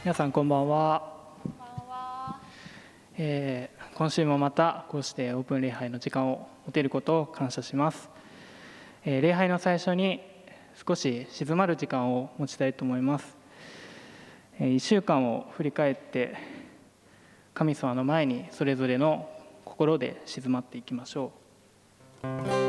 皆さんこんばんは。 こんばんは。 今週もまたこうしてオープン礼拝の時間を持てることを感謝します。礼拝の最初に少し静まる時間を持ちたいと思います。1週間を振り返って神様の前にそれぞれの心で静まっていきましょう。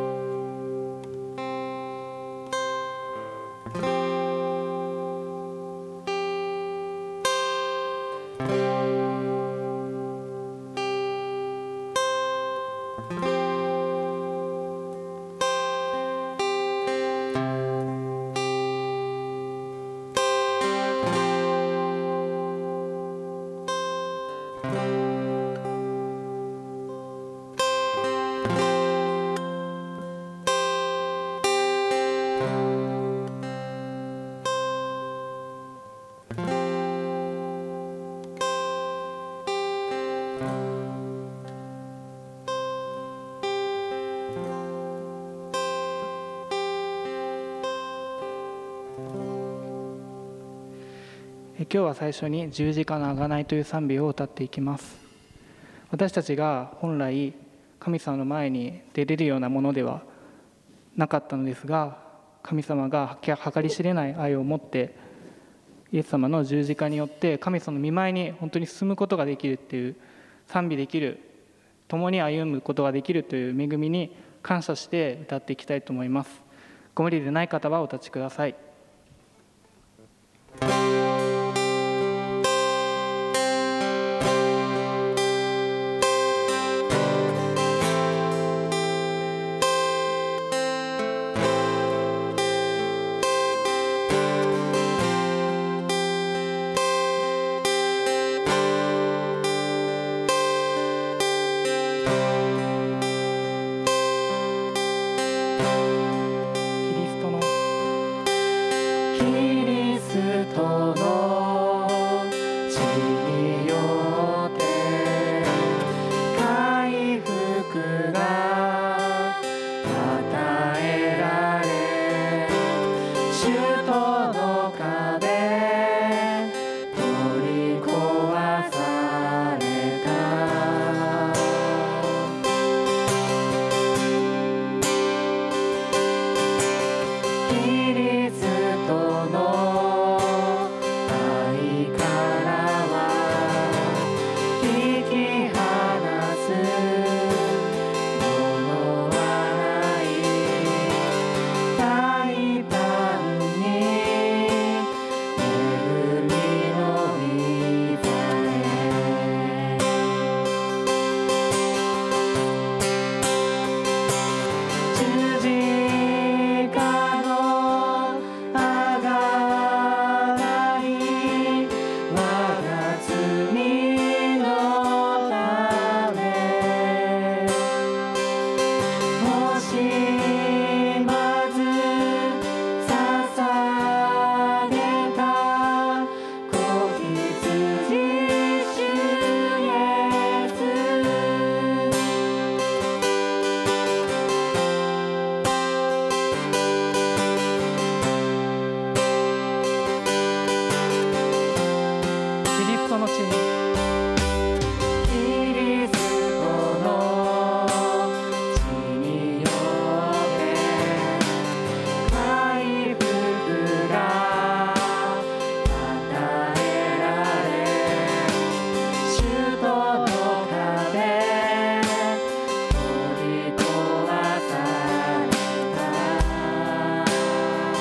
今日は最初に十字架の贖いという賛美を歌っていきます。私たちが本来神様の前に出れるようなものではなかったのですが、神様が計り知れない愛を持ってイエス様の十字架によって神様の御前に本当に進むことができるっていう、賛美できる、共に歩むことができるという恵みに感謝して歌っていきたいと思います。ご無理でない方はお立ちください。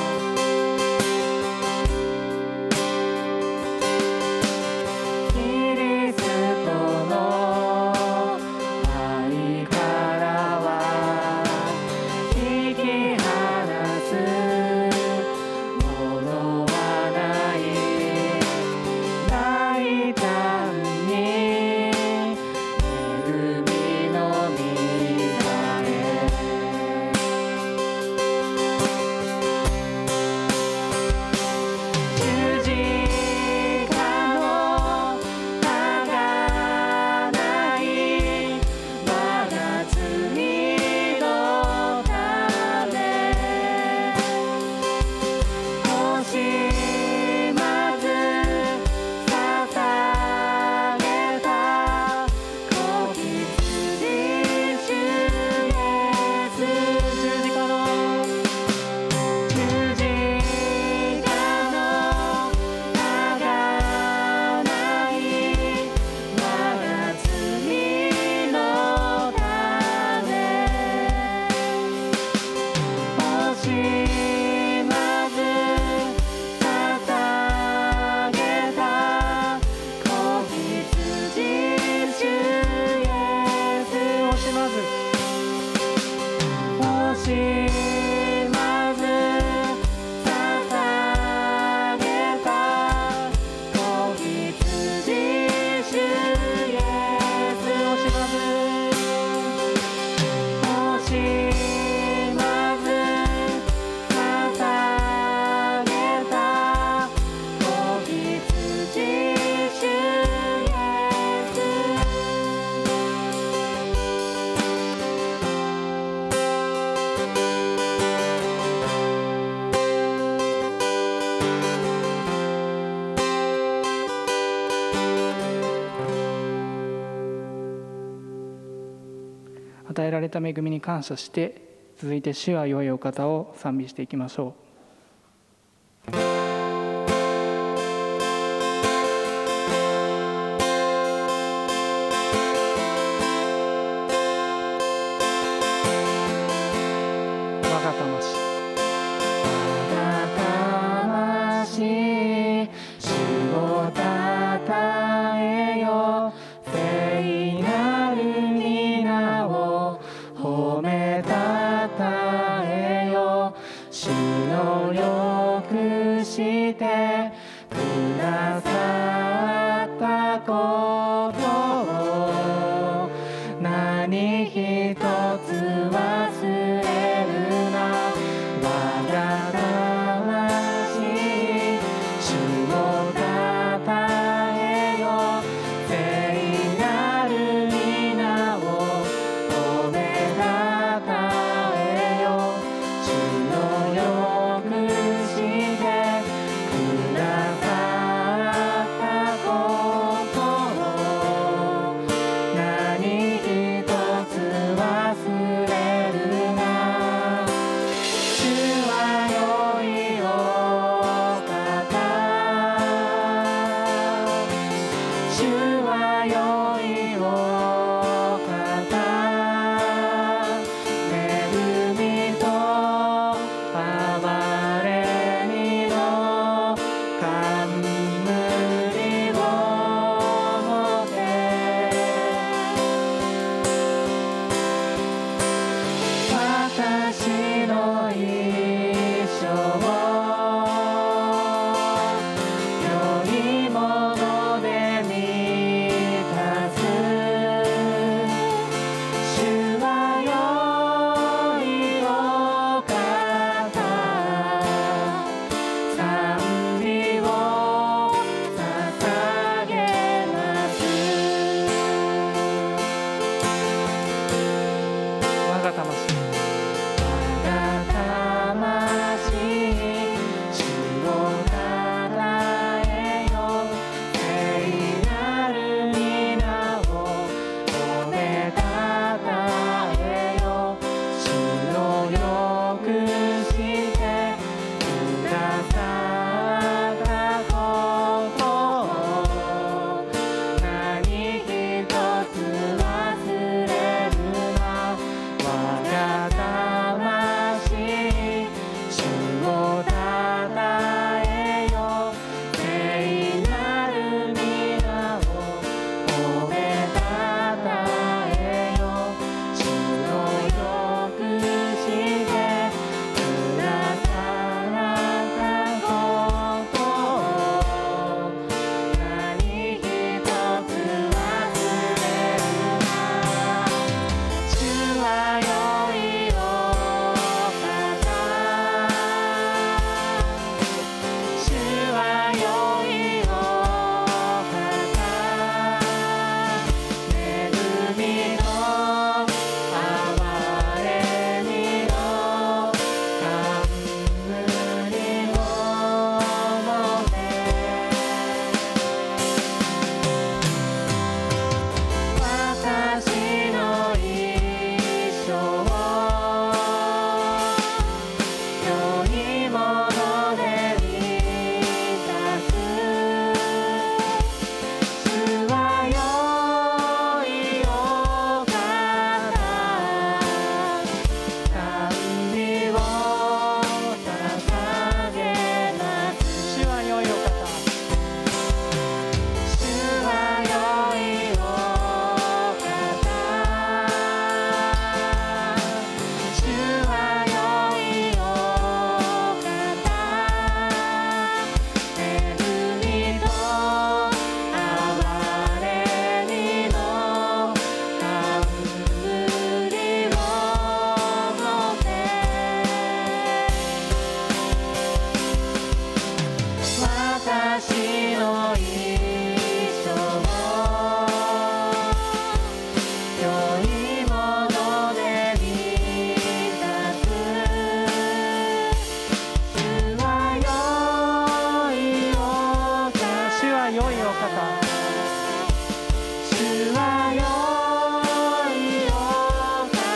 キ与えられた恵みに感謝して、続いて主は良いお方を賛美していきましょう。 主は良いお方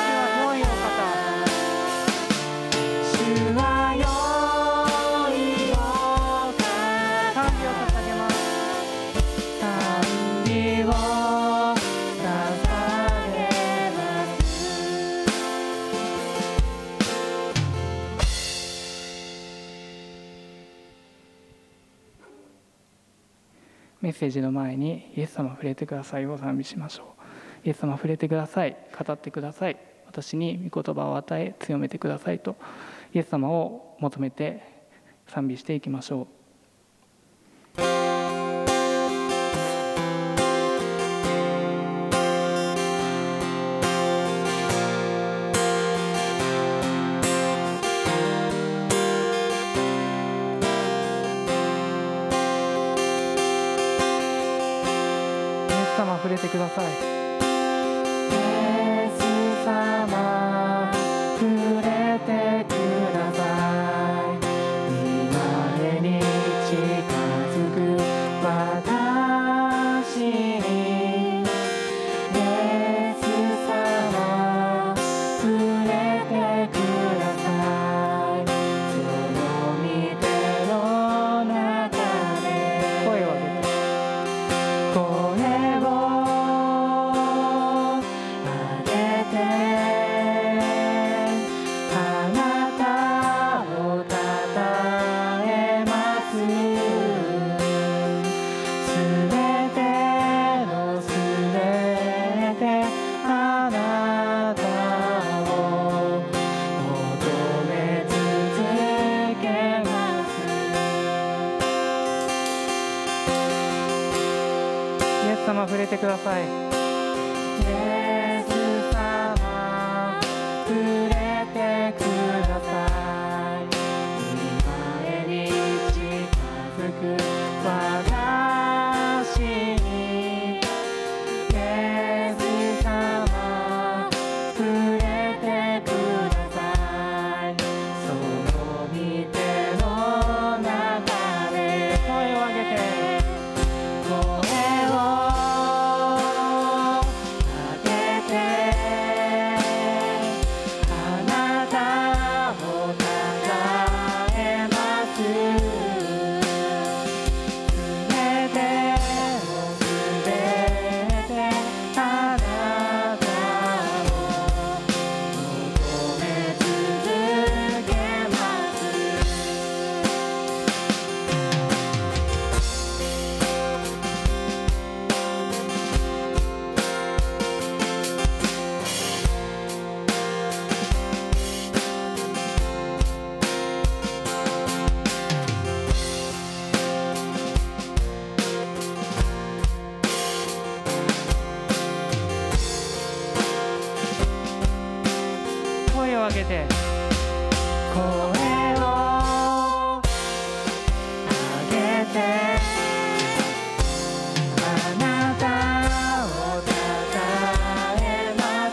メッセージの前にイエス様触れてくださいを賛美しましょう。イエス様触れてください、語ってください、私に御言葉を与え強めてくださいとイエス様を求めて賛美していきましょう。触れてください。イエス様触れてください。御前に近づく私にイエス様触れてください。その御手の中で声を上げて触れてください。イエス様触れてください。御前に近づく私にイエス様触れてください。その御手の中で声を上げて声を上げて声を上げてあなたをたたえます。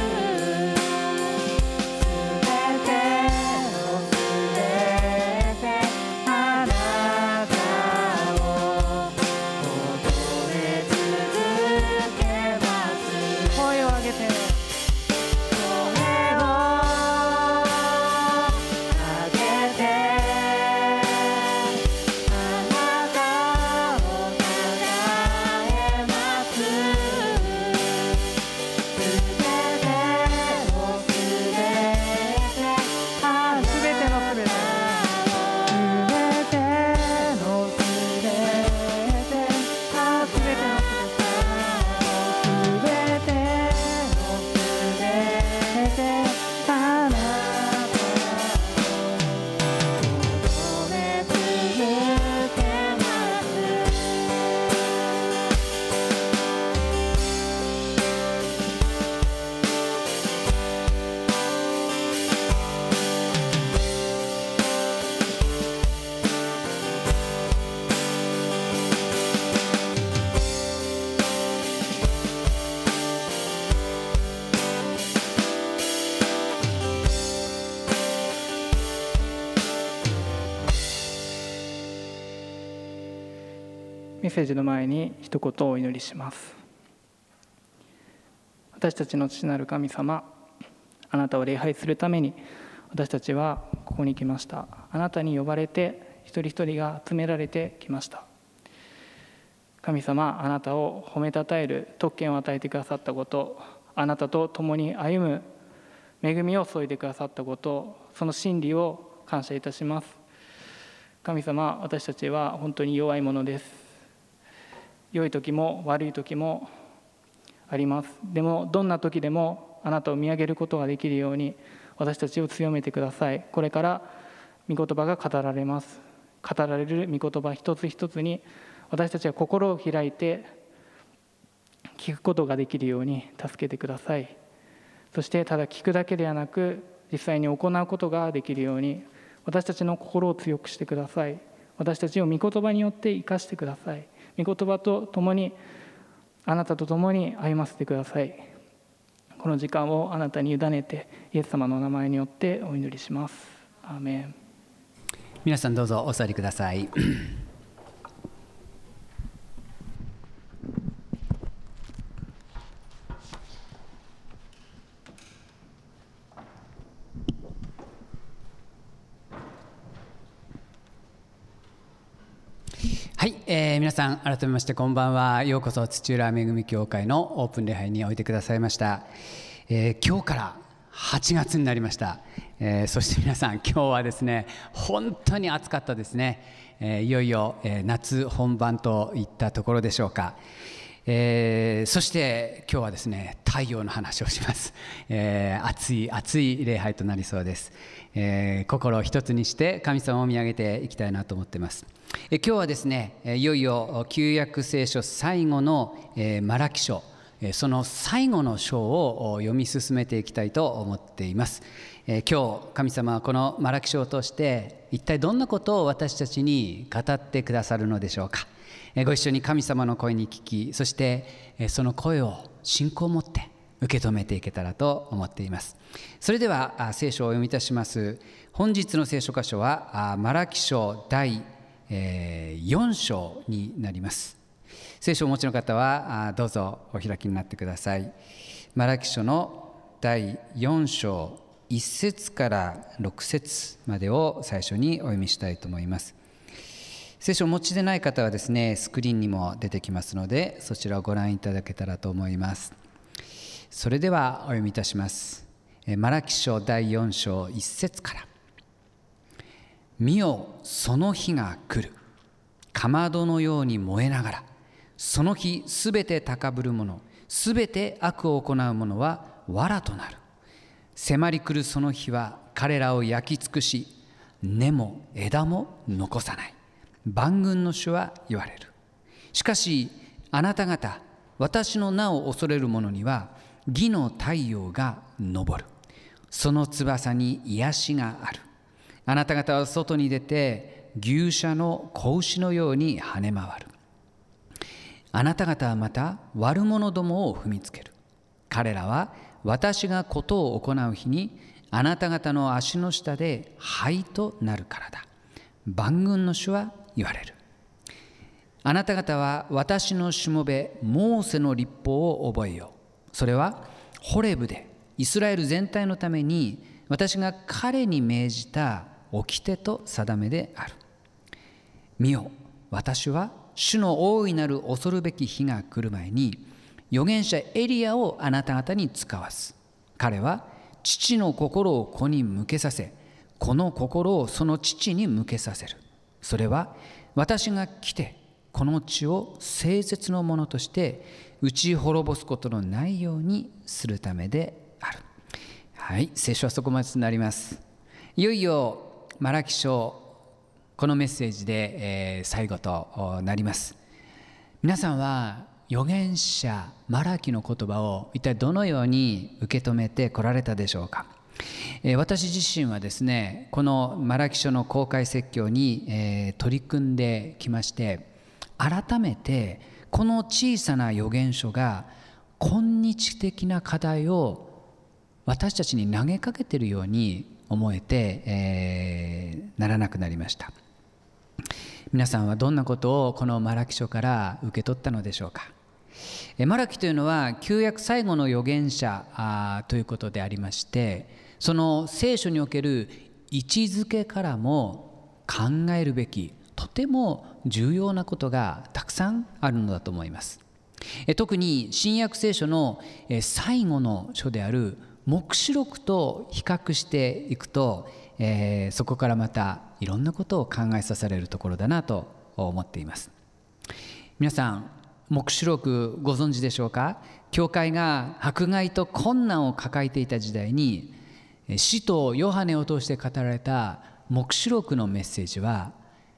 すべてのすべてあなたを求め続けます。声を上げてメッセージの前に一言お祈りします。私たちの父なる神様、あなたを礼拝するために私たちはここに来ました。あなたに呼ばれて一人一人が集められてきました。神様、あなたを褒めたたえる特権を与えてくださったこと、あなたと共に歩む恵みを注いでくださったこと、その真理を感謝いたします。神様、私たちは本当に弱いものです。 良い時も悪い時もあります。でもどんな時でもあなたを見上げることができるように私たちを強めてください。これから御言葉が語られます。語られる御言葉一つ一つに私たちは心を開いて聞くことができるように助けてください。そしてただ聞くだけではなく実際に行うことができるように私たちの心を強くしてください。私たちを御言葉によって生かしてください。御言葉と共にあなたと共に歩ませてください。この時間をあなたに委ねてイエス様の名前によってお祈りします。アーメン。 皆さんどうぞお座りください。はい、皆さん改めましてこんばんは。ようこそ土浦恵み教会のオープン礼拝においでくださいました。今日から8月になりました。そして皆さん今日はですね本当に暑かったですね。いよいよ、夏本番といったところでしょうか。そして今日はですね太陽の話をします。暑い礼拝となりそうです。心を一つにして神様を見上げていきたいなと思っています。今日はですねいよいよ旧約聖書最後のマラキ書、その最後の章を読み進めていきたいと思っています。今日神様はこのマラキ書を通して一体どんなことを私たちに語ってくださるのでしょうか。ご一緒に神様の声に聞き、そしてその声を信仰を持って受け止めていけたらと思っています。それでは聖書をお読みいたします。本日の聖書箇所はマラキ書第4章になります。聖書をお持ちの方はどうぞお開きになってください。マラキ書の第4章1節から6節までを最初にお読みしたいと思います。聖書をお持ちでない方はですねスクリーンにも出てきますのでそちらをご覧いただけたらと思います。それではお読みいたします。マラキ書第4章1節から。見よその日が来る。かまどのように燃えながらその日すべて高ぶる者すべて悪を行う者は藁となる。迫り来るその日は彼らを焼き尽くし根も枝も残さない。万軍の主は言われる。しかしあなた方私の名を恐れる者には義の太陽が昇る。その翼に癒しがある。あなた方は外に出て牛舎の子牛のように跳ね回る。あなた方はまた悪者どもを踏みつける。彼らは私がことを行う日にあなた方の足の下で灰となるからだ。万軍の主は言われる。あなた方は私のしもべモーセの律法を覚えよう。それはホレブでイスラエル全体のために私が彼に命じた掟と定めである。見よ私は主の大いなる恐るべき日が来る前に預言者エリアをあなた方に使わす。彼は父の心を子に向けさせ子の心をその父に向けさせる。それは私が来てこの地を誠実のものとして打ち滅ぼすことのないようにするためである。はい、聖書はそこまでとなります。いよいよマラキ書このメッセージで、最後となります。皆さんは預言者マラキの言葉を一体どのように受け止めてこられたでしょうか。私自身はですねこのマラキ書の公開説教に、取り組んできまして改めてこの小さな預言書が今日的な課題を私たちに投げかけているように思えて、ならなくなりました。皆さんはどんなことをこのマラキ書から受け取ったのでしょうか。マラキというのは旧約最後の預言者ということでありましてその聖書における位置づけからも考えるべきとても重要なことがたくさんあるのだと思います。特に新約聖書の最後の書である黙示録と比較していくと、そこからまたいろんなことを考えさせられるところだなと思っています。皆さん黙示録ご存知でしょうか。教会が迫害と困難を抱えていた時代に、使徒ヨハネを通して語られた黙示録のメッセージは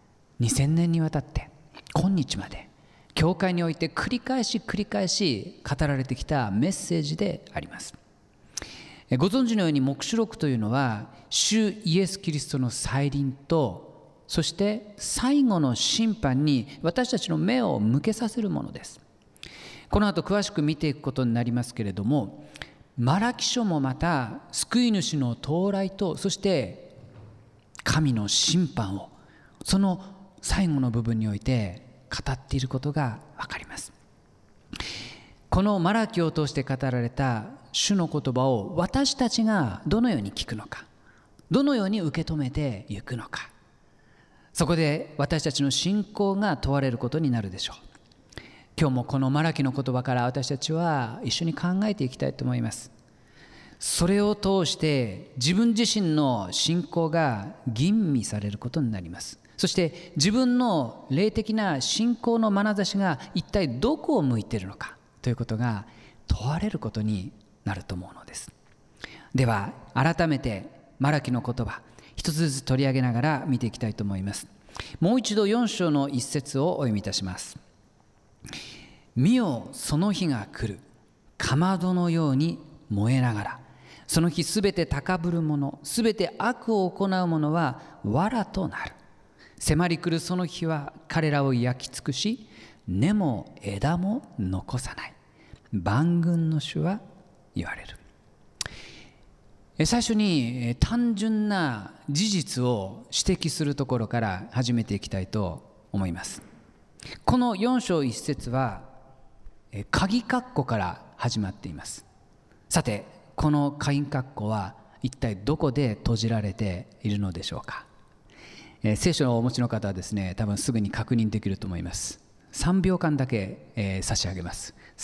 2000年にわたって今日まで教会において繰り返し語られてきたメッセージであります。ご存知のように黙示録というのは主イエス・キリストの再臨と、そして最後の審判に私たちの目を向けさせるものです。この後詳しく見ていくことになりますけれども、マラキ書もまた救い主の到来と、そして神の審判をその最後の部分において語っていることが分かります。このマラキを通して語られた主の言葉を私たちがどのように聞くのか、どのように受け止めていくのか、そこで私たちの信仰が問われることになるでしょう。今日もこのマラキの言葉から私たちは一緒に考えていきたいと思います。それを通して自分自身の信仰が吟味されることになります。そして自分の霊的な信仰の眼差しが一体どこを向いているのかということが問われることになると思うのです。では改めてマラキの言葉一つずつ取り上げながら見ていきたいと思います。もう一度4章の一節をお読みいたします。見よ、その日が来る、かまどのように燃えながら、その日すべて高ぶる者、すべて悪を行う者は藁となる。迫り来るその日は彼らを焼き尽くし、根も枝も残さない。万軍の主は言われる。最初に単純な事実を指摘するところから始めていきたいと思います。この4章1節は鍵括弧から始まっています。さてこの鍵括弧は一体どこで閉じられているのでしょうか。聖書をお持ちの方はですね、多分すぐに確認できると思います。3秒間だけ、差し上げます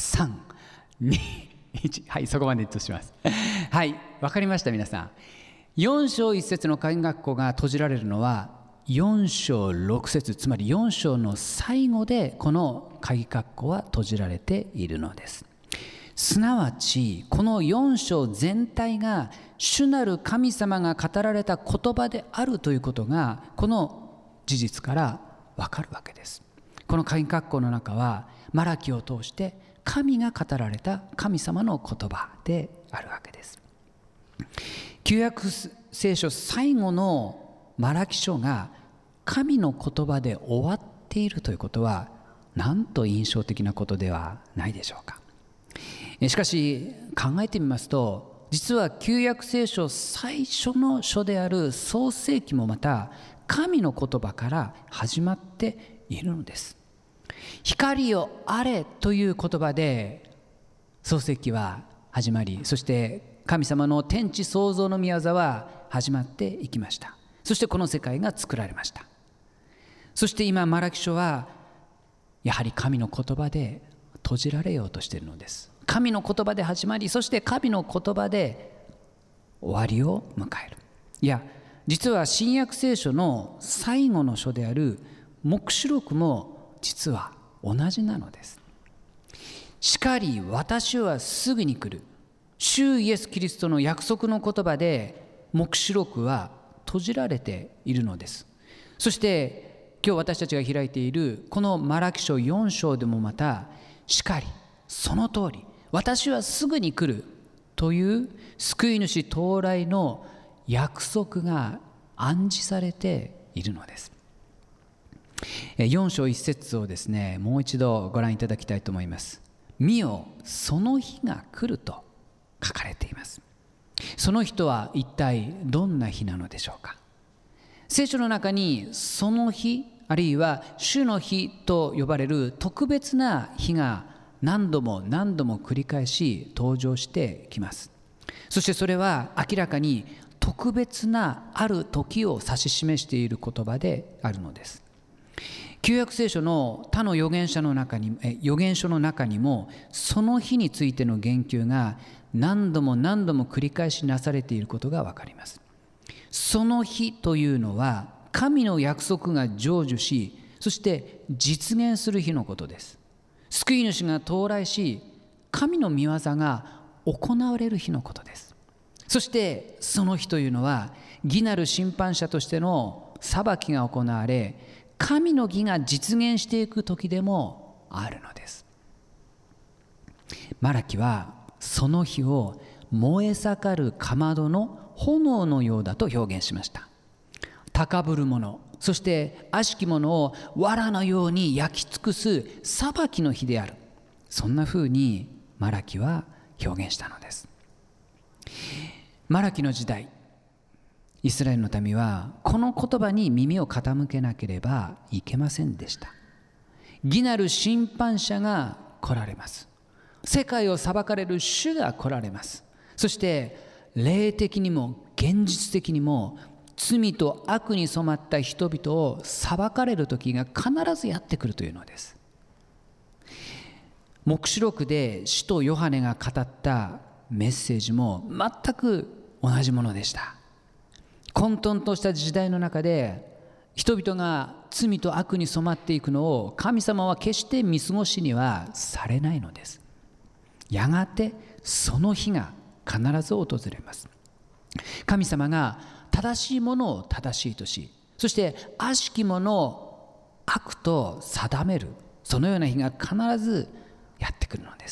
。3、2、1、はい、そこまでとします。はい、わかりました皆さん。4章1節の鍵括弧が閉じられるのは4章6節、つまり4章の最後でこの鍵括弧は閉じられているのです。すなわちこの4章全体が主なる神様が語られた言葉であるということがこの事実からわかるわけです。この鍵括弧の中はマラキを通して神が語られた神様の言葉であるわけです。旧約聖書最後のマラキ書が神の言葉で終わっているということはなんと印象的なことではないでしょうか。しかし考えてみますと、実は旧約聖書最初の書である創世記もまた神の言葉から始まっているのです。光よあれという言葉で創世記は始まり、そして神様の天地創造の御業は始まっていきました。そしてこの世界が作られました。そして今マラキ書はやはり神の言葉で閉じられようとしているのです。神の言葉で始まり、そして神の言葉で終わりを迎える。いや、実は新約聖書の最後の書である黙示録も実は同じなのです。しかり私はすぐに来る、主イエス・キリストの約束の言葉で黙示録は閉じられているのです。そして今日私たちが開いているこのマラキ書4章でもまたしかりその通り私はすぐに来るという救い主到来の約束が暗示されているのです。4章1節をですね、もう一度ご覧いただきたいと思います。見よ、その日が来ると書かれています。その日とは一体どんな日なのでしょうか。聖書の中にその日あるいは主の日と呼ばれる特別な日が何度も繰り返し登場してきます。そしてそれは明らかに特別なある時を指し示している言葉であるのです。旧約聖書の他の預言書の中にもその日についての言及が何度も繰り返しなされていることがわかります。その日というのは神の約束が成就し、そして実現する日のことです。 救い主が到来し、神の御業が行われる日のことです。そしてその日というのは、義なる審判者としての裁きが行われ、神の義が実現していく時でもあるのです。マラキはその日を燃え盛るかまどの炎のようだと表現しました。高ぶる者、そして悪しき者を藁のように焼き尽くす裁きの日である。そんなふうにマラキは表現したのです。マラキの時代、イスラエルの民はこの言葉に耳を傾けなければいけませんでした。義なる審判者が来られます。世界を裁かれる主が来られます。そして霊的にも現実的にも罪と悪に染まった人々を裁かれる時が必ずやってくるというのです。黙示録で使徒ヨハネが語ったメッセージも全く同じものでした。混沌とした時代の中で人々が罪と悪に染まっていくのを神様は決して見過ごしにはされないのです。やがてその日が必ず訪れます。神様が正しいものを正しいとし、そして悪しきものを悪と定める、そのような日が必ずやってくるのです。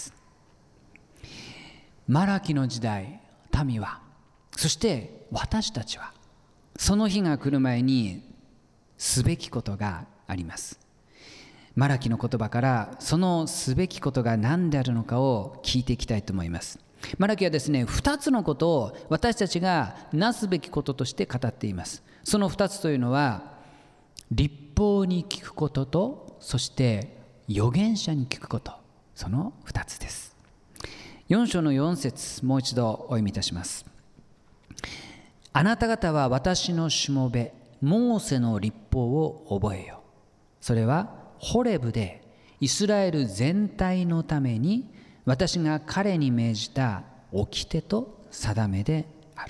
マラキの時代、民は、そして私たちはその日が来る前にすべきことがあります。マラキの言葉からそのすべきことが何であるのかを聞いていきたいと思います。マラキはですね、2つのことを私たちがなすべきこととして語っています。その2つというのは、律法に聞くことと、そして預言者に聞くこと、その2つです。4章の4節、もう一度お読みいたします。あなた方は私のしもべモーセの律法を覚えよ。それはホレブでイスラエル全体のために私が彼に命じた掟と定めであ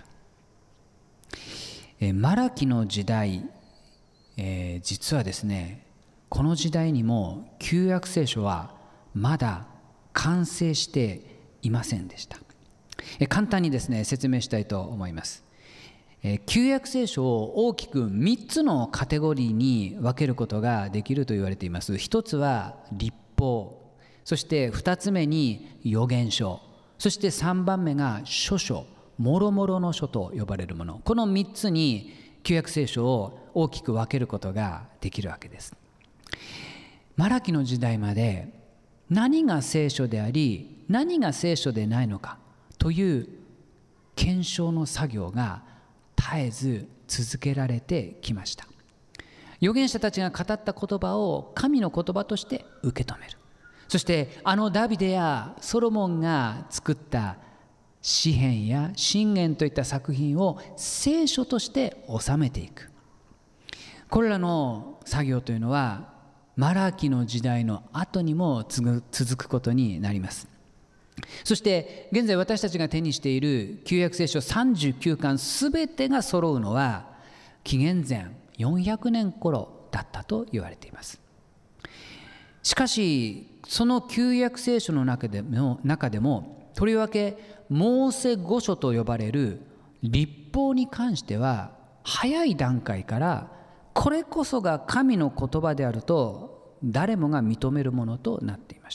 る。マラキの時代、実はですね、この時代にも旧約聖書はまだ完成していませんでした。簡単にですね、説明したいと思います。旧約聖書を大きく3つのカテゴリーに分けることができると言われています。一つは律法、そして2つ目に預言書、そして3番目が書書、もろもろの書と呼ばれるもの。この3つに旧約聖書を大きく分けることができるわけです。マラキの時代まで何が聖書であり何が聖書でないのかという検証の作業が絶えず続けられてきました。預言者たちが語った言葉を神の言葉として受け止める。そしてダビデやソロモンが作った詩編や箴言といった作品を聖書として収めていく。これらの作業というのはマラキの時代の後にも続くことになります。そして現在私たちが手にしている旧約聖書39巻すべてが揃うのは紀元前400年頃だったと言われています。しかしその旧約聖書の中でもとりわけモーセ五書と呼ばれる律法に関しては早い段階からこれこそが神の言葉であると誰もが認めるものとなっていました。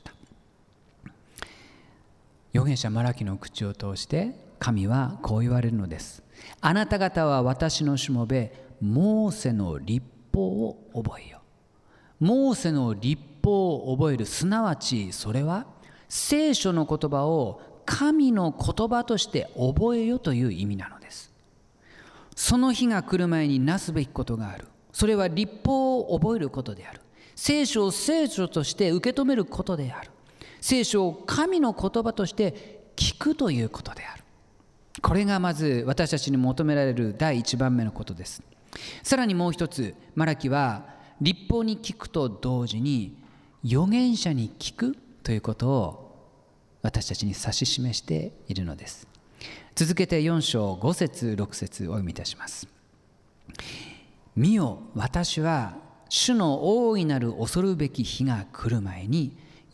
預言者マラキの口を通して神はこう言われるのです。あなた方は私のしもべモーセの律法を覚えよ。モーセの律法を覚える、すなわちそれは聖書の言葉を神の言葉として覚えよという意味なのです。その日が来る前になすべきことがある。それは律法を覚えることである。聖書を聖書として受け止めることである。聖書を神の言葉として聞くということである。これがまず私たちに求められる第一番目のことです。さらにもう一つ、マラキは律法に聞くと同時に預言者に聞くということを私たちに指し示しているのです。続けて4章5節6節をお読みいたします。見よ、私は主の大いなる恐るべき日が来る前に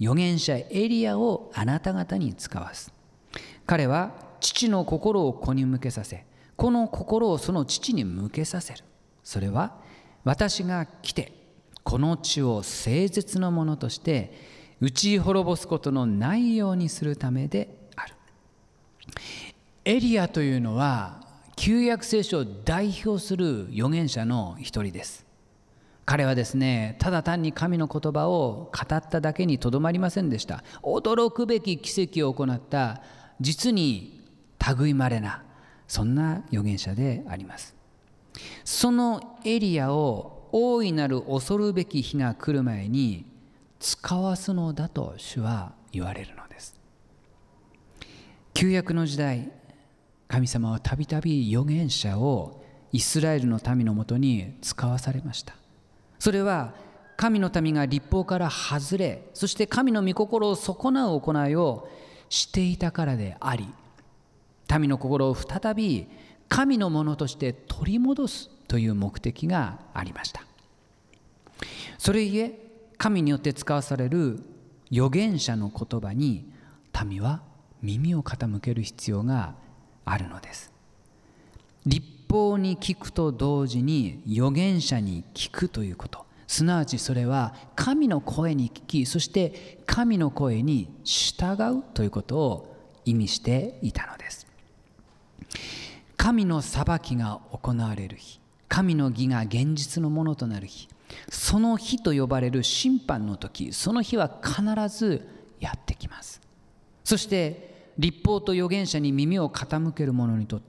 預言者エリアをあなた方に使わす。彼は父の心を子に向けさせ、子の心をその父に向けさせる。それは私が来てこの地を誠実なものとして打ち滅ぼすことのないようにするためである。エリアというのは旧約聖書を代表する預言者の一人です。彼はですね、ただ単に神の言葉を語っただけにとどまりませんでした。驚くべき奇跡を行った実に類いまれなそんな預言者であります。そのエリアを大いなる恐るべき日が来る前に使わすのだと主は言われるのです。旧約の時代、神様はたびたび預言者をイスラエルの民のもとに使わされました。それは神の民が律法から外れ、そして神の御心を損なう行いをしていたからであり、民の心を再び神のものとして取り戻すという目的がありました。それゆえ神によって使わされる預言者の言葉に民は耳を傾ける必要があるのです。律法に聞くと同時に預言者に聞くということ、すなわちそれは神の声に聞き、そして神の声に従うということを意味していたのです。神の裁きが行われる日、神の義が現実のものとなる日、その日と呼ばれる審判の時、その日は必ずやってきます。そして律法と預言者に耳を傾ける者にとって、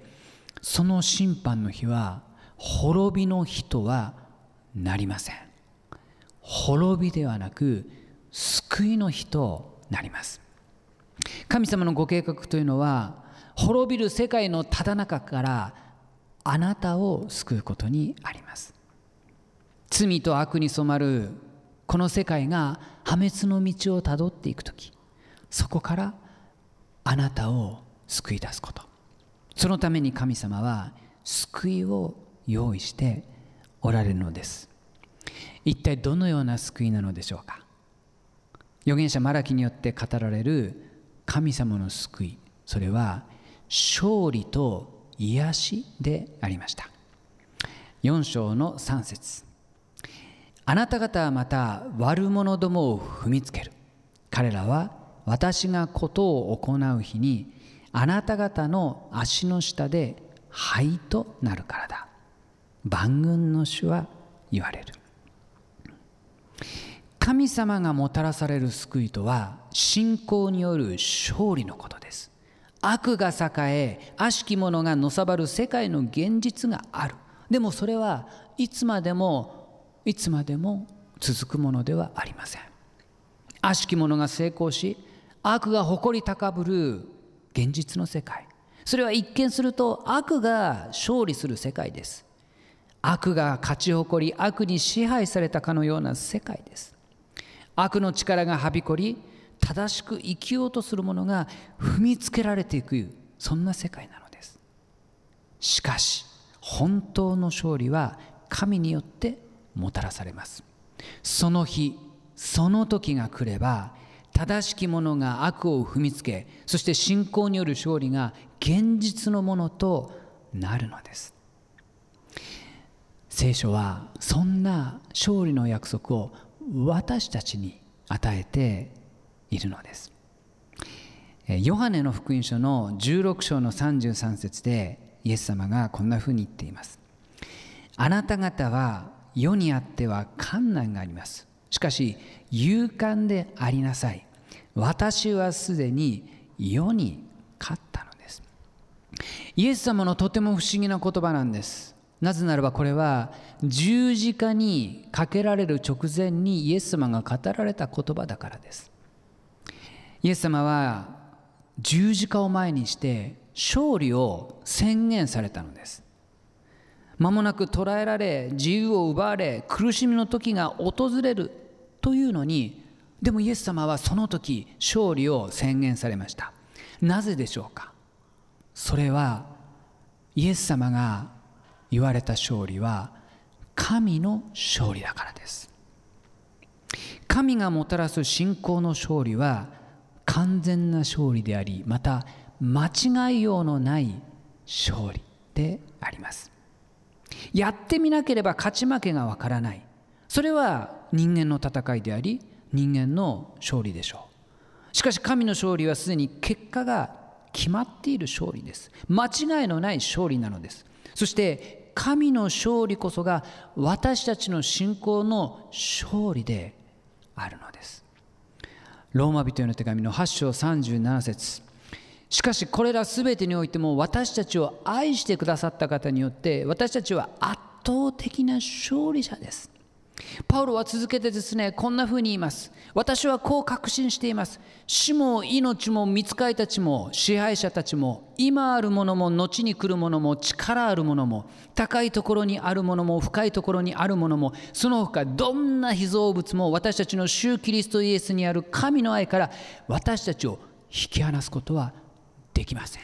その審判の日は滅びの日とはなりません。滅びではなく救いの日となります。神様のご計画というのは、滅びる世界のただ中からあなたを救うことにあります。罪と悪に染まるこの世界が破滅の道をたどっていくとき、そこからあなたを救い出すこと、そのために神様は救いを用意しておられるのです。一体どのような救いなのでしょうか。預言者マラキによって語られる神様の救い、それは勝利と癒しでありました。4章の3節、あなた方はまた悪者どもを踏みつける。彼らは私がことを行う日にあなた方の足の下で灰となるからだ。万軍の主は言われる。神様がもたらされる救いとは、信仰による勝利のことです。悪が栄え、悪しき者がのさばる世界の現実がある。でもそれはいつまでも続くものではありません。悪しき者が成功し、悪が誇り高ぶる現実の世界、それは一見すると悪が勝利する世界です。悪が勝ち誇り、悪に支配されたかのような世界です。悪の力がはびこり、正しく生きようとする者が踏みつけられていく、そんな世界なのです。しかし本当の勝利は神によってもたらされます。その日、その時が来れば、正しき者が悪を踏みつけ、そして信仰による勝利が現実のものとなるのです。聖書はそんな勝利の約束を私たちに与えているのです。ヨハネの福音書の16章の33節でイエス様がこんなふうに言っています。あなた方は世にあっては困難があります。しかし勇敢でありなさい。私はすでに世に勝ったのです。イエス様のとても不思議な言葉なんです。なぜならばこれは十字架にかけられる直前にイエス様が語られた言葉だからです。イエス様は十字架を前にして勝利を宣言されたのです。間もなく捕らえられ、自由を奪われ、苦しみの時が訪れるというのに、でもイエス様はその時勝利を宣言されました。なぜでしょうか。それはイエス様が言われた勝利は神の勝利だからです。 神がもたらす信仰の勝利は完全な勝利であり、また間違いようのない勝利であります。やってみなければ勝ち負けがわからない、それは人間の戦いであり、人間の勝利でしょう。しかし神の勝利はすでに結果が決まっている勝利です。間違いのない勝利なのです。そして神の勝利こそが私たちの信仰の勝利であるのです。ローマ人への手紙の8章37節、しかしこれらすべてにおいても私たちを愛してくださった方によって私たちは圧倒的な勝利者です。パウロは続けてですね、こんなふうに言います。私はこう確信しています。死も命も御使いたちも支配者たちも今あるものも後に来るものも力あるものも高いところにあるものも深いところにあるものもその他どんな被造物も私たちの主キリストイエスにある神の愛から私たちを引き離すことはできません。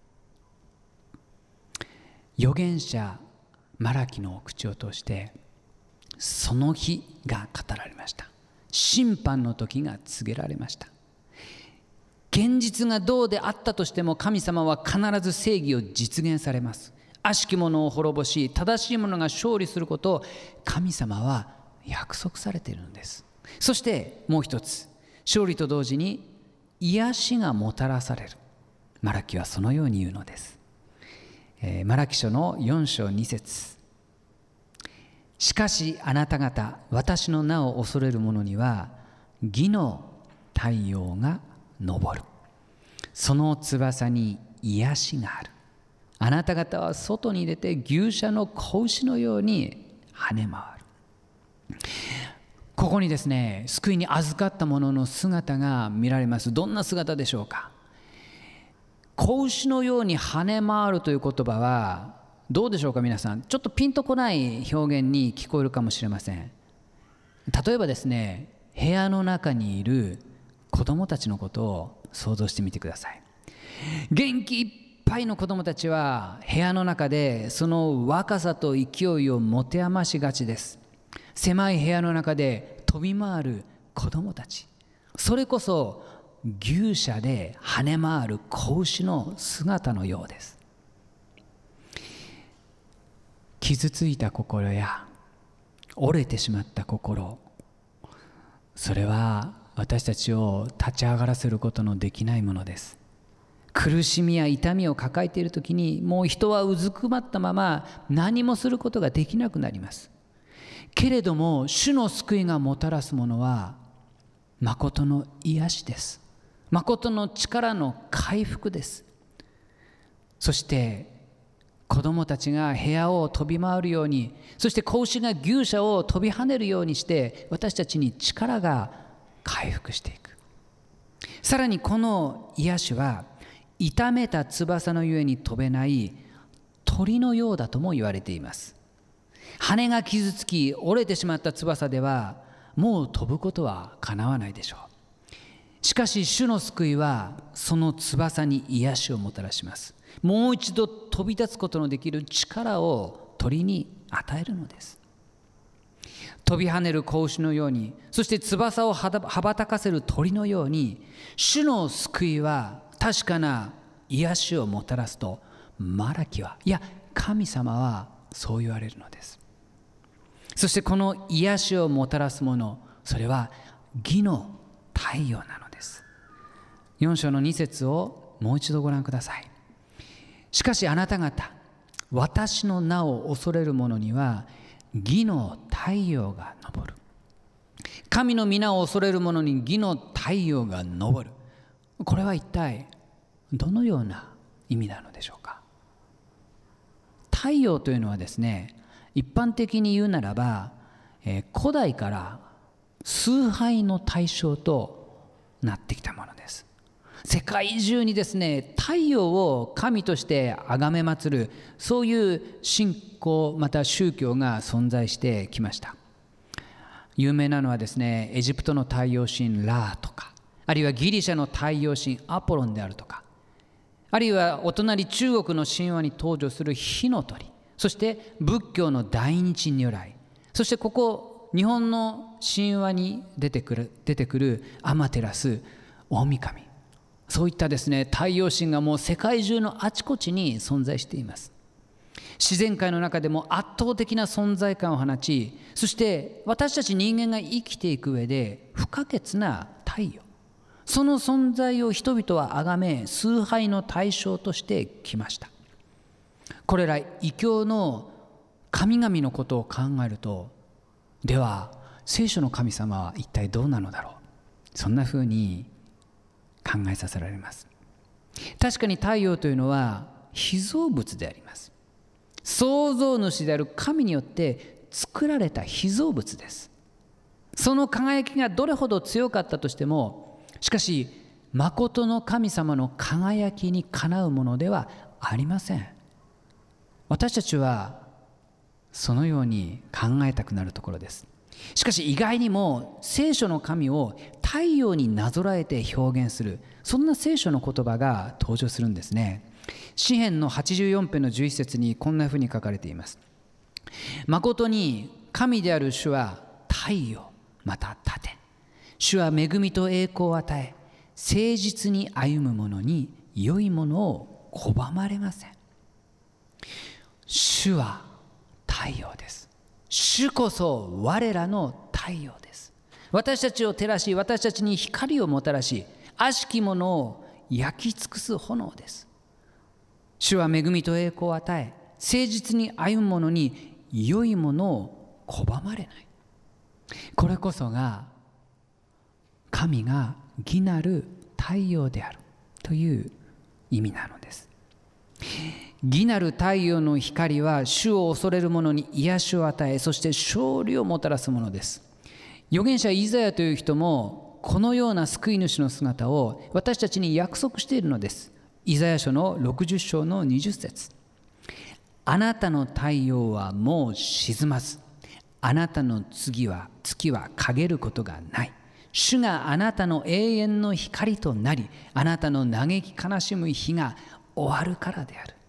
預言者マラキの口を通してその日が語られました。審判の時が告げられました。現実がどうであったとしても神様は必ず正義を実現されます。悪しき者を滅ぼし正しい者が勝利することを神様は約束されているのです。そしてもう一つ、勝利と同時に癒しがもたらされる。マラキはそのように言うのです。マラキ書の4章2節、しかしあなた方私の名を恐れる者には義の太陽が昇る。その翼に癒しがある。あなた方は外に出て牛舎の子牛のように跳ね回る。ここにですね、救いに預かった者の姿が見られます。どんな姿でしょうか。子牛のように跳ね回るという言葉はどうでしょうか。皆さんちょっとピンとこない表現に聞こえるかもしれません。例えばですね、部屋の中にいる子供たちのことを想像してみてください。元気いっぱいの子供たちは部屋の中でその若さと勢いを持て余しがちです。狭い部屋の中で飛び回る子供たち、それこそ牛舎で跳ね回る子牛の姿のようです。傷ついた心や折れてしまった心、それは私たちを立ち上がらせることのできないものです。苦しみや痛みを抱えているときにもう人はうずくまったまま何もすることができなくなります。けれども主の救いがもたらすものは誠の癒しです。誠の力の回復です。そして子供たちが部屋を飛び回るように、そして子牛が牛舎を飛び跳ねるようにして私たちに力が回復していく。さらにこの癒しは痛めた翼のゆえに飛べない鳥のようだとも言われています。羽が傷つき折れてしまった翼ではもう飛ぶことはかなわないでしょう。しかし主の救いはその翼に癒しをもたらします。もう一度飛び立つことのできる力を鳥に与えるのです。飛び跳ねる子牛のように、そして翼を羽ばたかせる鳥のように、主の救いは確かな癒しをもたらすとマラキは、いや神様はそう言われるのです。そしてこの癒しをもたらすもの、それは義の太陽なのです。4章の2節をもう一度ご覧ください。しかしあなた方私の名を恐れる者には義の太陽が昇る。神の皆を恐れる者に義の太陽が昇る。これは一体どのような意味なのでしょうか。太陽というのはですね、一般的に言うならば、古代から崇拝の対象となってきたものです。世界中にですね、太陽を神として崇め祀る、そういう信仰また宗教が存在してきました。有名なのはですね、エジプトの太陽神ラーとか、あるいはギリシャの太陽神アポロンであるとか、あるいはお隣中国の神話に登場する火の鳥、そして仏教の大日如来、そしてここ日本の神話に出てくるアマテラス、大神、そういったですね、太陽神がもう世界中のあちこちに存在しています。自然界の中でも圧倒的な存在感を放ち、そして私たち人間が生きていく上で不可欠な太陽、その存在を人々は崇め、崇拝の対象としてきました。これら異教の神々のことを考えると、では聖書の神様は一体どうなのだろう、そんなふうに考えさせられます。確かに太陽というのは被造物であります。創造主である神によって作られた被造物です。その輝きがどれほど強かったとしても、しかし真の神様の輝きにかなうものではありません。私たちはそのように考えたくなるところです。しかし意外にも聖書の神を太陽になぞらえて表現する、そんな聖書の言葉が登場するんですね。詩編の84編の11節にこんなふうに書かれています。誠に神である主は太陽また盾、主は恵みと栄光を与え、誠実に歩む者に良いものを拒まれません。主は太陽です。主こそ我らの太陽です。私たちを照らし、私たちに光をもたらし、悪しきものを焼き尽くす炎です。主は恵みと栄光を与え、誠実に歩む者に良いものを拒まれない。これこそが神が義なる太陽であるという意味なのです。義なる太陽の光は主を恐れる者に癒しを与え、そして勝利をもたらすものです。預言者イザヤという人もこのような救い主の姿を私たちに約束しているのです。イザヤ書の60章の20節、あなたの太陽はもう沈まず、あなたの月は陰ることがない。主があなたの永遠の光となり、あなたの嘆き悲しむ日が終わるからである。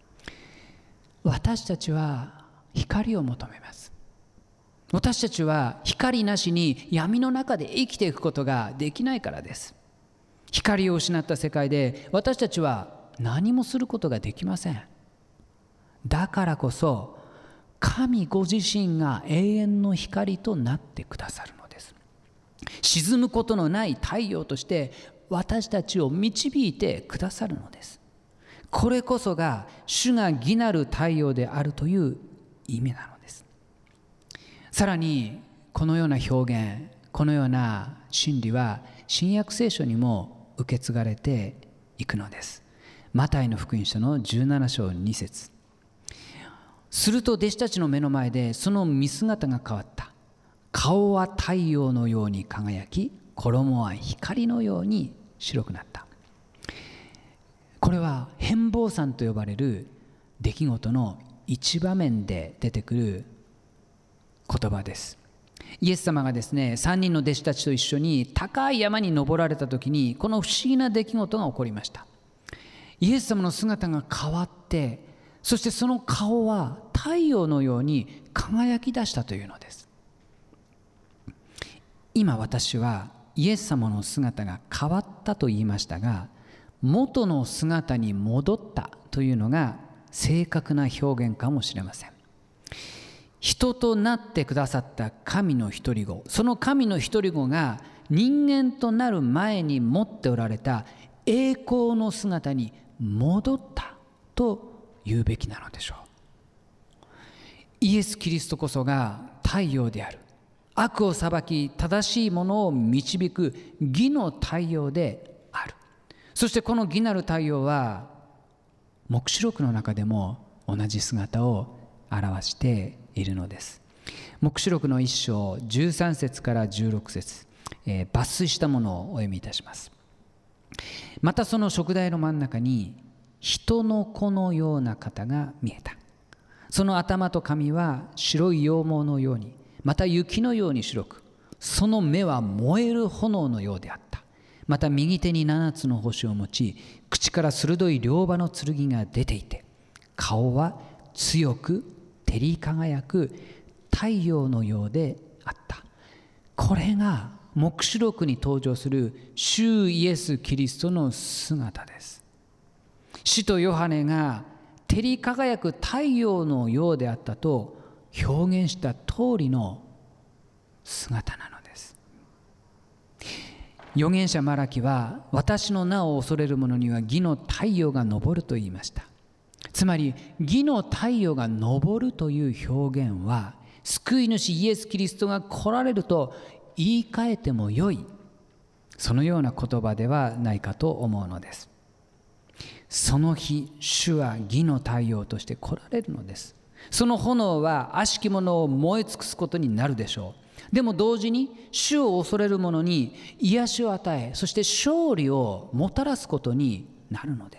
私たちは光を求めます。私たちは光なしに闇の中で生きていくことができないからです。光を失った世界で私たちは何もすることができません。だからこそ神ご自身が永遠の光となってくださるのです。沈むことのない太陽として私たちを導いてくださるのです。これこそが主が義なる太陽であるという意味なのです。さらにこのような表現、このような真理は新約聖書にも受け継がれていくのです。マタイの福音書の17章2節、すると弟子たちの目の前でその見姿が変わった。顔は太陽のように輝き、衣は光のように白くなった。これは変貌散と呼ばれる出来事の一場面で出てくる言葉です。イエス様がですね、3人の弟子たちと一緒に高い山に登られた時に、この不思議な出来事が起こりました。イエス様の姿が変わって、そしてその顔は太陽のように輝き出したというのです。今私はイエス様の姿が変わったと言いましたが、元の姿に戻ったというのが正確な表現かもしれません。人となってくださった神の一人子、その神の一人子が人間となる前に持っておられた栄光の姿に戻ったと言うべきなのでしょう。イエス・キリストこそが太陽である。悪を裁き正しいものを導く義の太陽である。そしてこの義なる太陽は黙示録の中でも同じ姿を表しているのです。黙示録の1章13節から16節、抜粋したものをお読みいたします。またその燭台の真ん中に人の子のような方が見えた。その頭と髪は白い羊毛のように、また雪のように白く、その目は燃える炎のようであった。また右手に7つの星を持ち、口から鋭い両刃の剣が出ていて、顔は強く照り輝く太陽のようであっこれが黙示録に登場する主イエス・キリストの姿です。使徒ヨハネが照り輝く太陽のようであったと表現した通りの姿なのです。預言者マラキは、私の名を恐れる者には義の太陽が昇ると言いました。つまり義の太陽が昇るという表現は、救い主イエス・キリストが来られると言い換えてもよい、そのような言葉ではないかと思うのです。その日、主は義の太陽として来られるのです。その炎は悪しき者を燃え尽くすことになるでしょう。でも同時に主を恐れる者に癒しを与え、そして勝利をもたらすことになるのです。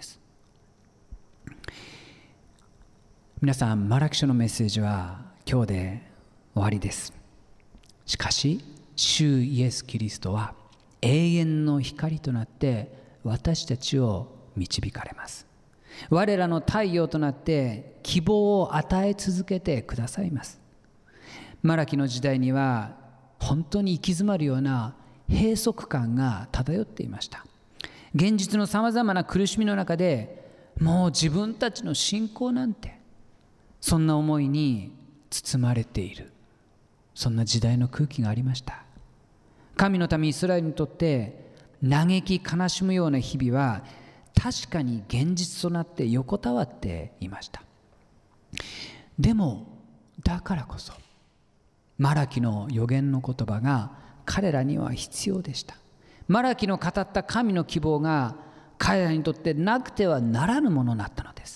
皆さん、マラキ書のメッセージは今日で終わりです。しかし主イエス・キリストは永遠の光となって私たちを導かれます。我らの太陽となって希望を与え続けてくださいます。マラキの時代には本当に行き詰まるような閉塞感が漂っていました。現実のさまざまな苦しみの中で、もう自分たちの信仰なんて、そんな思いに包まれている、そんな時代の空気がありました。神の民イスラエルにとって嘆き悲しむような日々は確かに現実となって横たわっていました。でもだからこそマラキの預言の言葉が彼らには必要でした。マラキの語った神の希望が彼らにとってなくてはならぬものになったのです。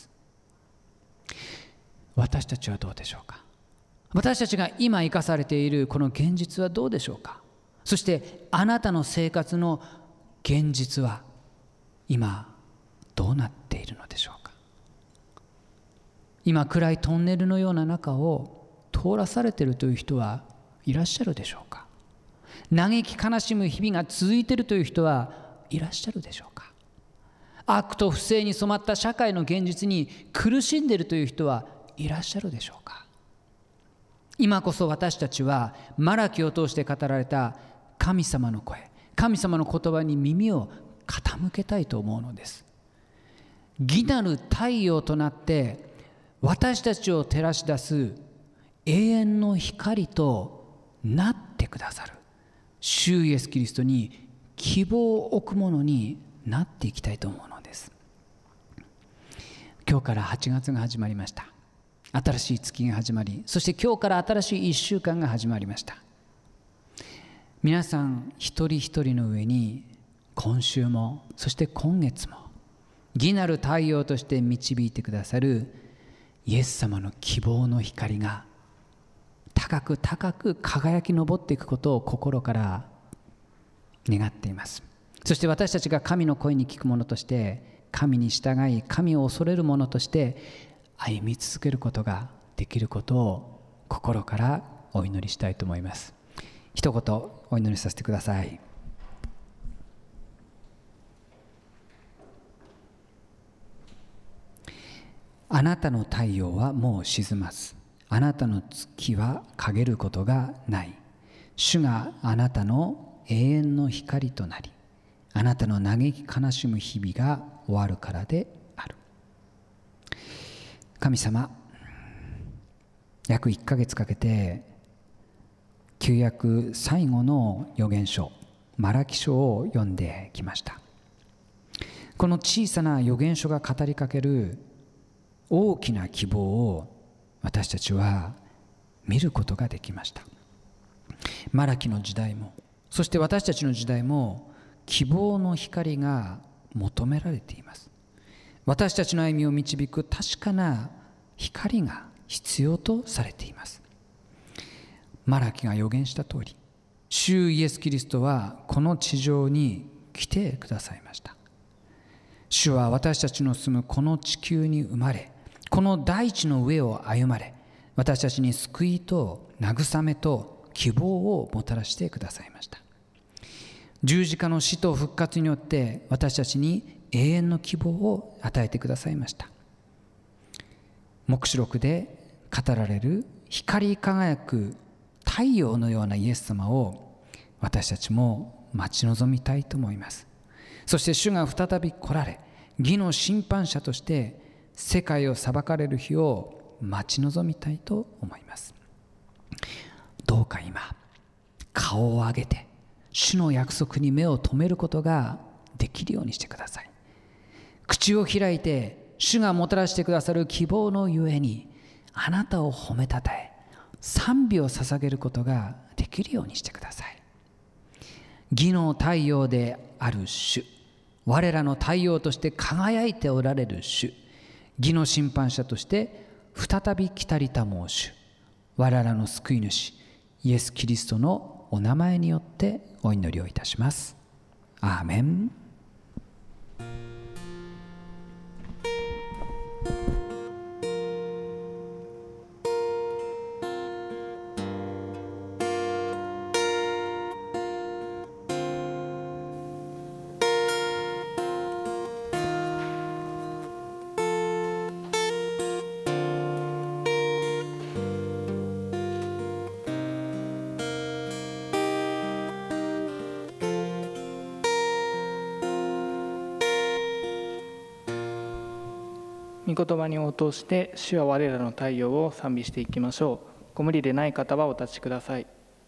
私たちはどうでしょうか。私たちが今生かされているこの現実はどうでしょうか。そしてあなたの生活の現実は今どうなっているのでしょうか。今暗いトンネルのような中を通らされているという人はいらっしゃるでしょうか。嘆き悲しむ日々が続いているという人はいらっしゃるでしょうか。悪と不正に染まった社会の現実に苦しんでいるという人はいらっしゃるでしょうか。今こそ私たちはマラキを通して語られた神様の声、神様の言葉に耳を傾けたいと思うのです。義なる太陽となって私たちを照らし出す永遠の光となってくださる主イエスキリストに希望を置くものになっていきたいと思うのです。今日から8月が始まりました。新しい月が始まり、そして今日から新しい1週間が始まりました。皆さん一人一人の上に今週もそして今月も義なる太陽として導いてくださるイエス様の希望の光が高く高く輝き昇っていくことを心から願っています。そして私たちが神の声に聞く者として、神に従い神を恐れる者として歩み続けることができることを心からお祈りしたいと思います。一言お祈りさせてください。あなたの太陽はもう沈まず、あなたの月は陰ることがない。主があなたの永遠の光となり、あなたの嘆き悲しむ日々が終わるからである。神様、約1ヶ月かけて旧約最後の預言書マラキ書を読んできました。この小さな預言書が語りかける大きな希望を私たちは見ることができました。マラキの時代も、そして私たちの時代も希望の光が求められています。私たちの歩みを導く確かな光が必要とされています。マラキが予言した通り、主イエスキリストはこの地上に来てくださいました。主は私たちの住むこの地球に生まれ、この大地の上を歩まれ、私たちに救いと慰めと希望をもたらしてくださいました。十字架の死と復活によって私たちに永遠の希望を与えてくださいました。黙示録で語られる光り輝く太陽のようなイエス様を私たちも待ち望みたいと思います。そして主が再び来られ、義の審判者として世界を裁かれる日を待ち望みたいと思います。どうか今、顔を上げて主の約束に目を留めることができるようにしてください。口を開いて主がもたらしてくださる希望のゆえにあなたを褒めたたえ、賛美を捧げることができるようにしてください。義の太陽である主、我らの太陽として輝いておられる主、義の審判者として再び来たりたもう主、我らの救い主イエス・キリストのお名前によってお祈りをいたします。アーメン。 御言葉に応答して主は我らの太陽を賛美していきましょう。ご無理でない方はお立ちください。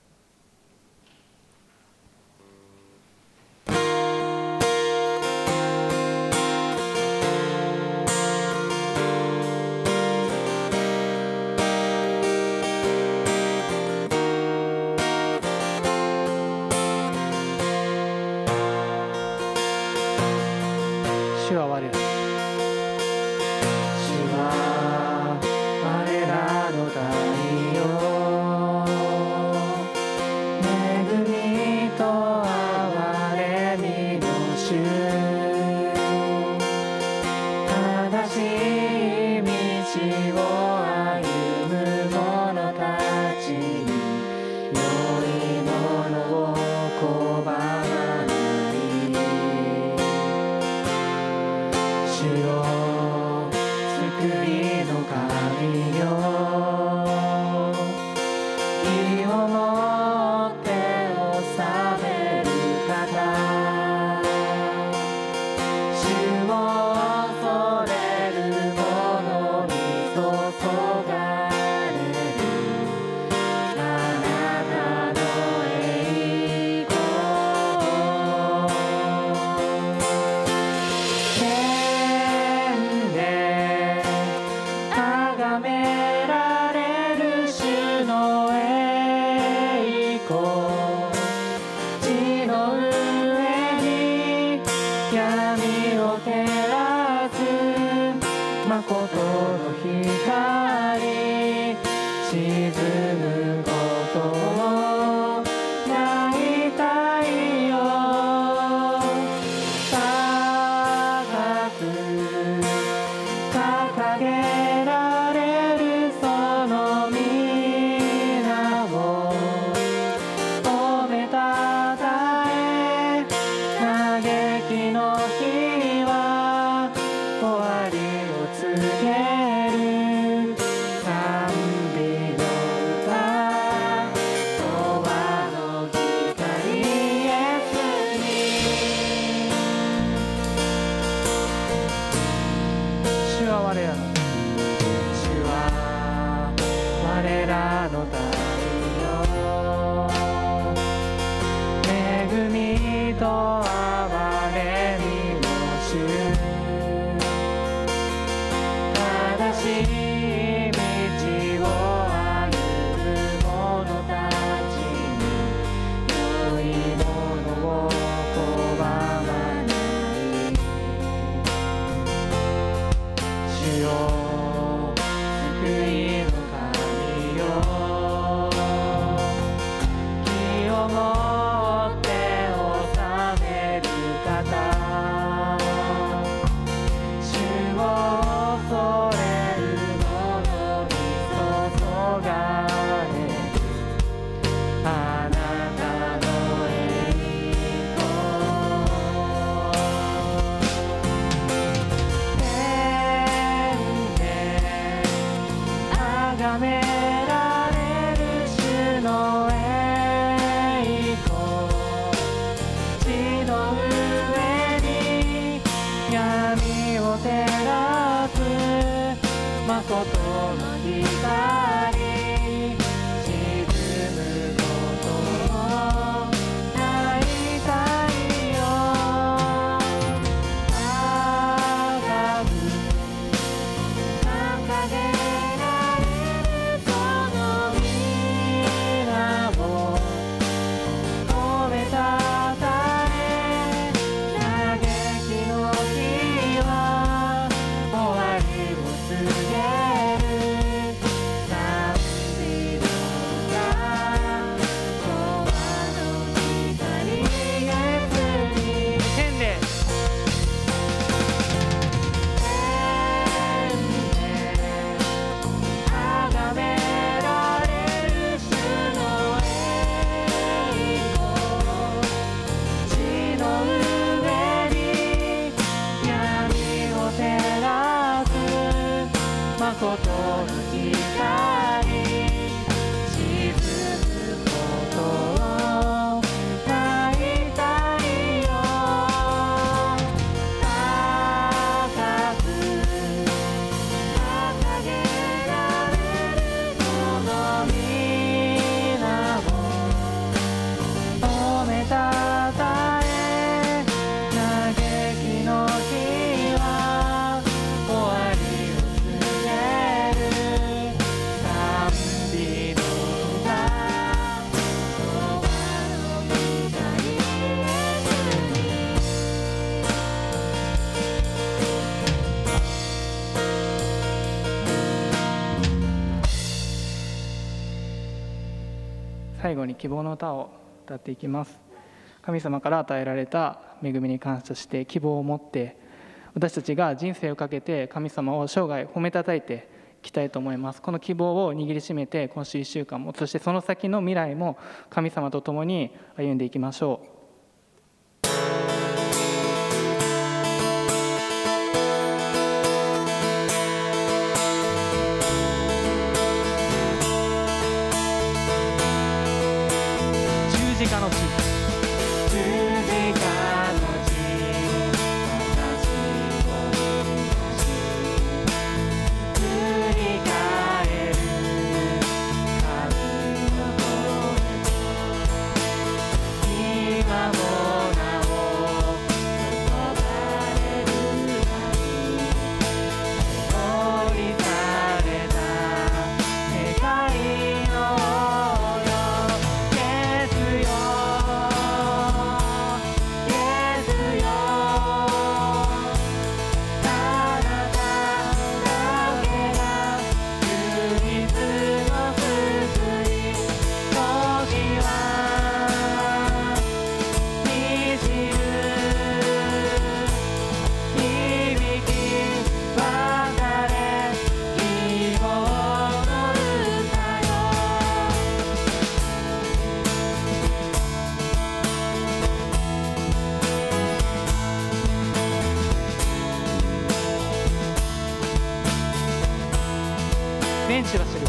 主は我ら主を恐れる最後に希望の歌を歌っていきます。神様から与えられた恵みに感謝して希望を持って、私たちが人生をかけて神様を生涯褒めたたえていきたいと思います。この希望を握りしめて、今週1週間も、そしてその先の未来も神様と共に歩んでいきましょう。十字架の地、十字架の地、私を生み出し振り返る神の声と、今もなお注がれる愛、降りされた世界の王よ、イエスよ、イエスよ、あなただけが唯一の救い、時は満ちる、響き渡れ希望の歌よ。天使は知る、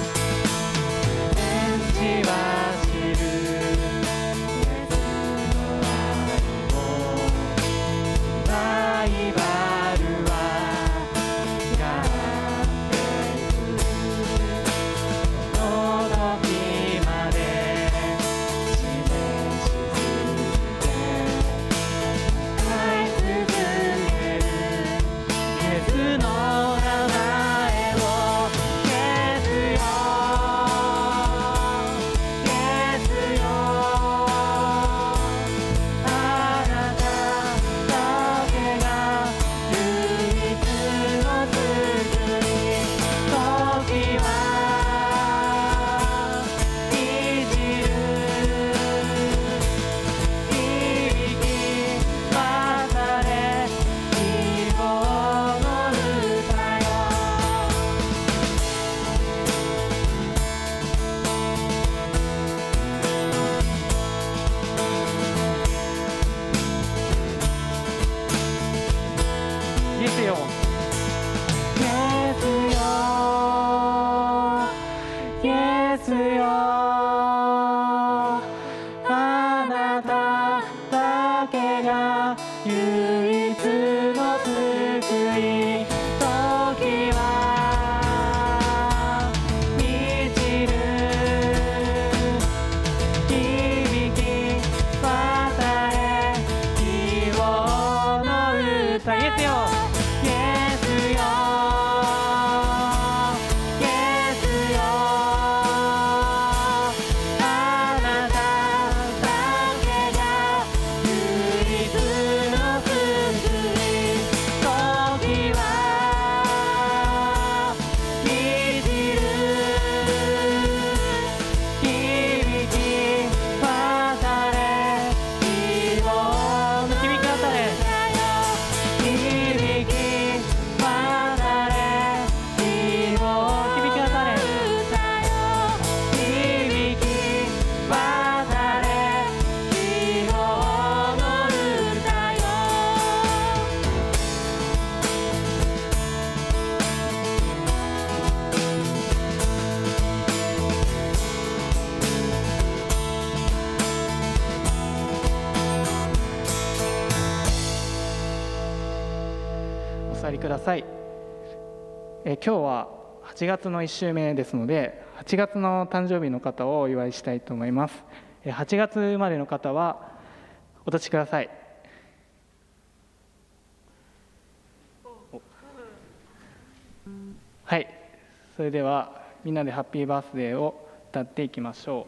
天使は知る、イエスの愛を、ライバルはやってくる、その時まで示し続け、歌い続ける、イエスの名前を、イエスよ、イエスよ、あなただけが唯一の救い、時は満ちる、響き渡れ希望の歌よ。イエスよ、イエスよ、イエスよ、あなただけが唯一の救い、時は満ちる、響き渡れ希望の歌、イエスよ、イエスよ、イエスよ、あなただけが唯一の救い、時は満ちる、響き渡れ希望の、響き渡れ、響き渡れ希望、響き渡れ、響き渡れ希望の歌よ。お座りください。今日は8月の1週目ですので、8月の誕生日の方をお祝いしたいと思います。8月生まれの方はお立ちください。はい、それではみんなでハッピーバースデーを歌っていきましょ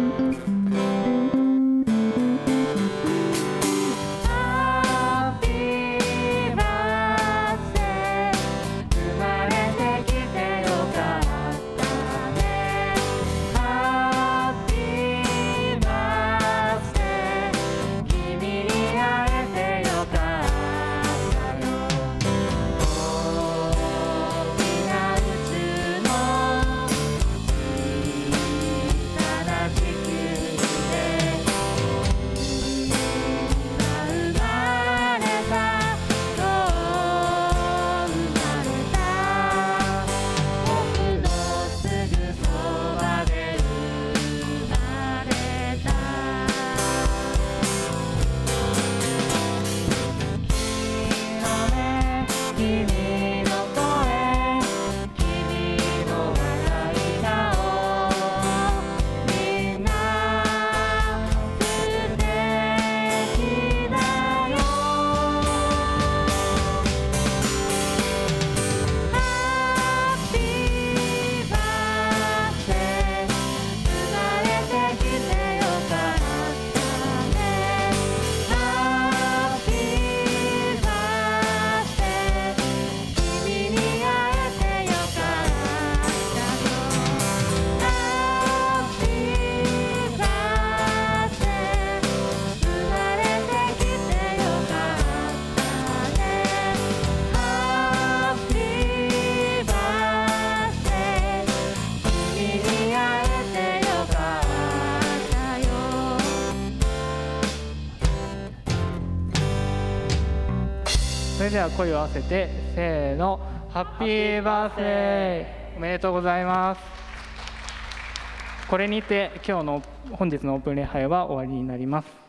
う。 それでは声を合わせてせーの、ハッピーバースデー、おめでとうございます。これにて本日のオープン礼拝は終わりになります。